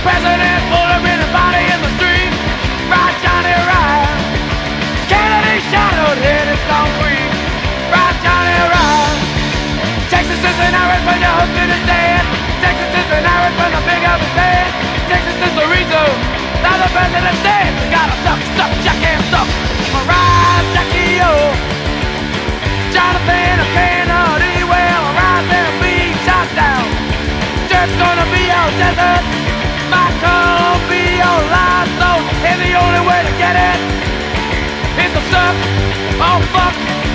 President Fuller in the body in the street. Right, Johnny, right. Kennedy shadowed in his concrete. Right, Johnny, right. Texas is an Irish when your husband is dead. Texas is an Irish when the big of his head. Texas is the reason that the president's dead. You gotta suck, suck, Jack and suck. Right, Jackie, yo. Jonathan of Kennedy will rise and be shot down. Just gonna be your desert. Michael be your life source. And the only way to get it is to suck, oh fuck.